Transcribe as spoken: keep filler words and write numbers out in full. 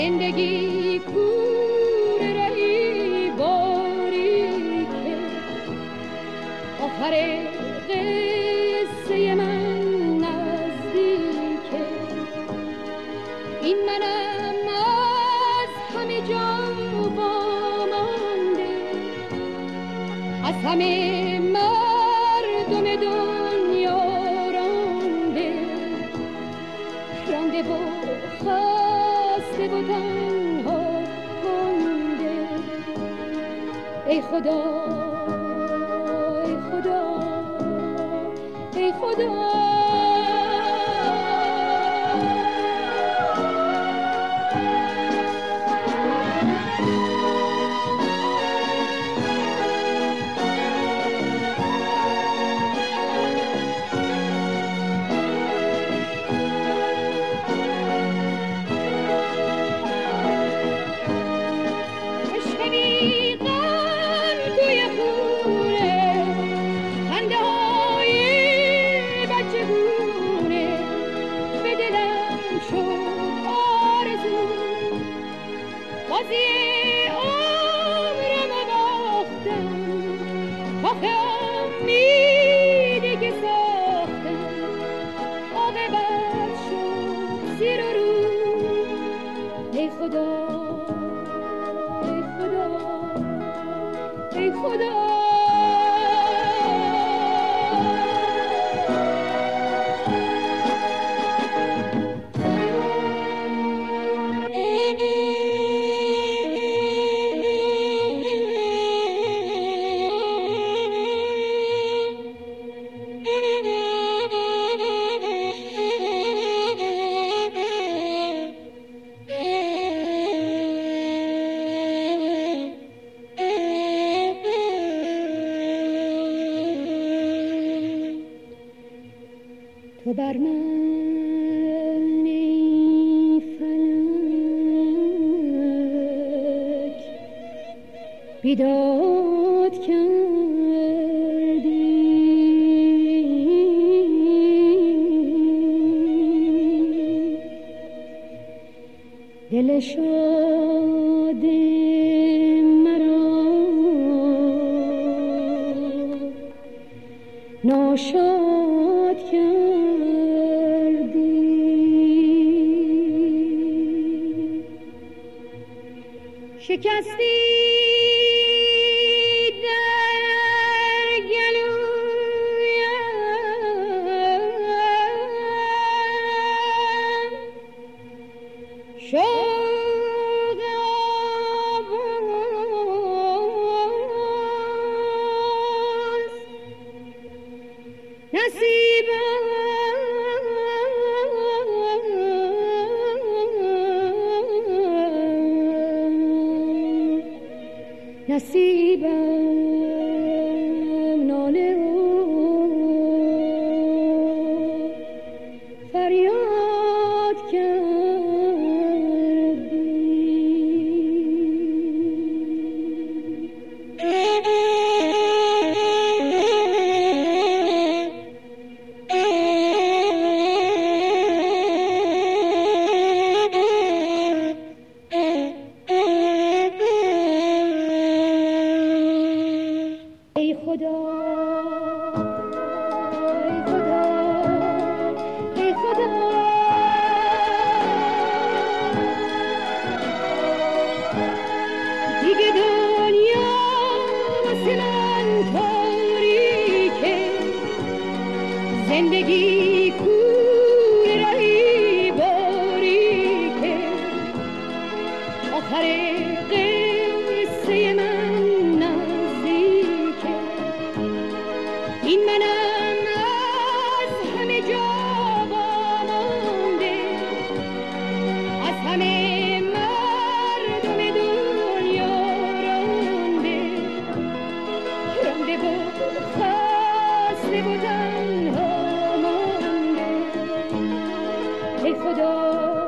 زندگی کوره رهی باری که آخر قصه من نزدیکه. این منم از همه جا وامانده، از همه مردم دنیا رانده، رانده و خسته و تنها مانده. ای خدا ای خدا ای خدا تو بر من ای فلک بیداد کردی، دل شاد مرا ناشاد کردی. شکستی در گلویم شوق آواز، نصیبم نصیبم ناله و فریاد کردی. ای خدا ای خدا ای خدا دیگه دنیا واسه من تاریکه، زندگی کوره رهی باریکه، آخر قصه من نزدیکه. این منم از همه جا وامانده، از همه مردم دنیا رانده، رانده و خسته و تنها مانده. ای خدا